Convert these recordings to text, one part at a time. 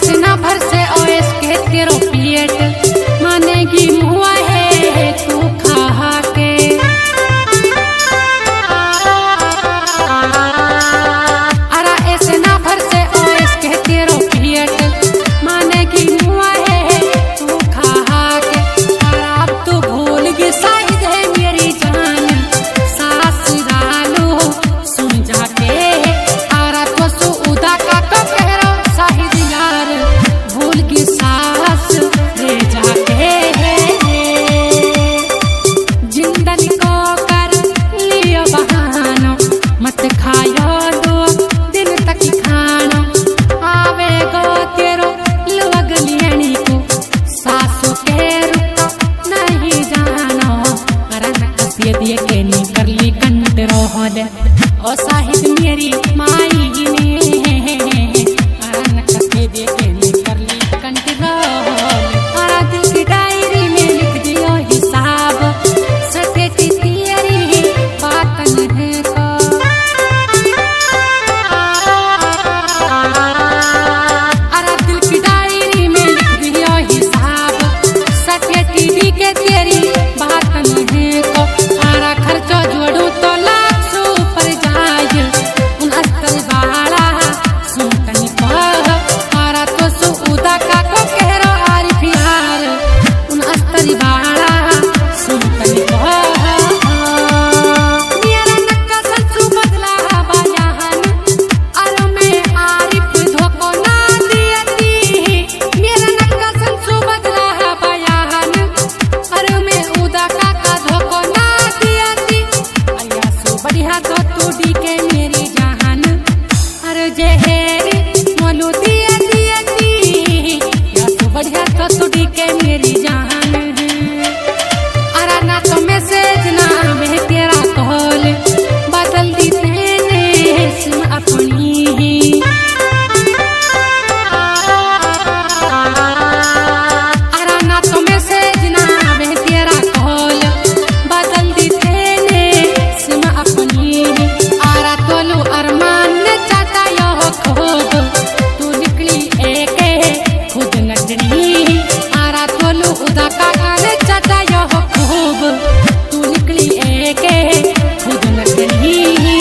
इतना भर से ओएस के तेरो पिएट मानेगी मुआ है तू खा के। अरा इतना भर से ओएस के तेरो पिएट मानेगी मुआ है तू खा के। अब तू भूल गई शायद है मेरी जान सास डालो सुन जाके। अरा तो सुदा का करो शाहिद यार भूल गई सास रे जाके। जिंदगी को कर लियो बहाना मत खायो दो दिन तक खाना। आवेगो तेरो लग लियनी को सासु के रुको नहीं जानो। अरे मैं कसिए दिए के नहीं कर ली कंट रोहल ओ शाहिद मेरी माई ने। अरे मैं कसिए दिए के नहीं कर ली कंट रोहल। अरे दिल की डायरी में लिख दियो हिसाब सतेती तेरी बातन है को। अरे दिल की डायरी में लिख दियो हिसाब सतेती दी के तेरी बातन है को। अरे खर्चो जोड़ू तो लाख सौ पर जाए उन अस्तर वाला सुनतनी को। अरे तो सुदा का को कहरो आरिफ यार उन अस्तर वाला सुनतनी को। मेरा नक्का संसु बदला बयान अरे मैं आरिफ धोको ना दियती। मेरा नक्का संसु बदला बयान अरे मैं उदा का धोको ना दियती। अलिया सु बढ़िया तो तू डी के मेरी जान अरे जहरी मोलू दियती। या सु बढ़िया तो तू डी के मेरी जान। अरे ना तो मैसेज ना मैं तेरा कॉल बदल दी तेने सिम अपनी ही। अरे ना तो मैसेज ना मैं तेरा कॉल बदल दी तेने सिम अपनी ही। अरे तोलू अरमान ने चाहता यो खूब तू निकली एक खुद नटनी। अरे तोलू उदा काका ने चाहता यो खूब तू निकली एक खुद नटनी।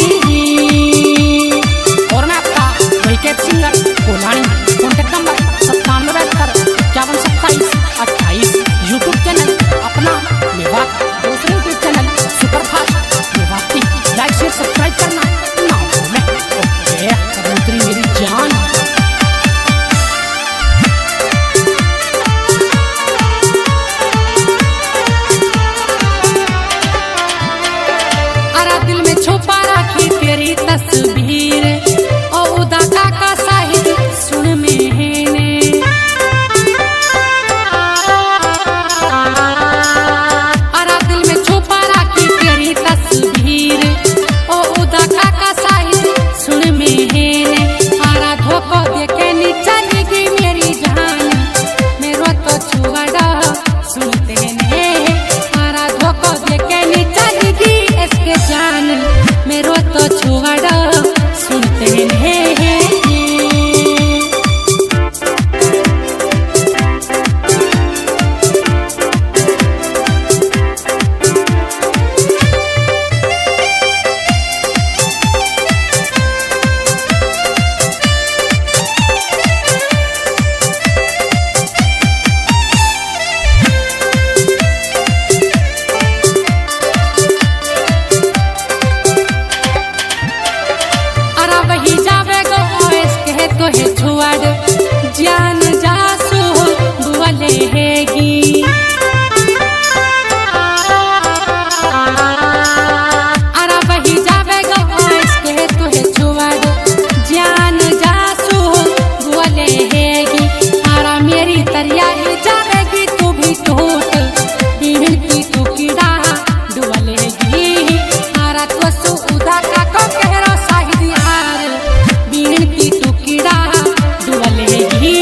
और मैं आपका वैकेट सिंगर कोलानी कॉन्टेक्ट नंबर 9772512728 यूट्यूब चैनल अपना मेवात दूसरे YouTube channel superfast Mewati like share subscribe करना ना भूलें। ओके कबूतरी मेरी जान। अरा दिल में छुपा रखी तेरी तस्वीर ओ उदा का शाहिद सुन मैंने। अरा दिल में छुपा रखी तेरी तस्वीर ओ उदा का शाहिद सुन मैंने। अरा धोखो देके नी चली गई मेरी जान मेरो तो छुआड़ा सुनते ने। अरा धोखो देके नी चली गई इसके जान मेरो तो छुआड़ा सुनते ने। अरा वही जावेगो ओएस कहे तो है छुआड़ जान जासू बुआले हैगी। अरा वही जावेगो ओएस कहे तो है छुआड़ जान जासू बुआले हैगी। अरा मेरी तरिया ही जावेगी तू भी टूट बिहती तू कीड़ा डुबलेगी। अरा तो सुदा का को कहरो शाहिद यार बिहती तू कीड़ा डुबलेगी।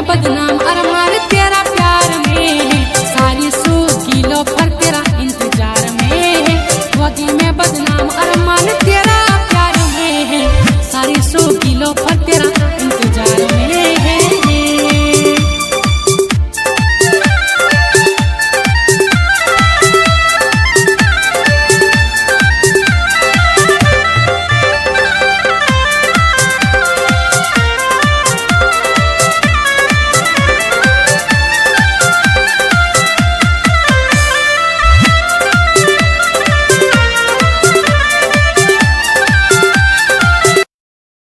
बदनाम।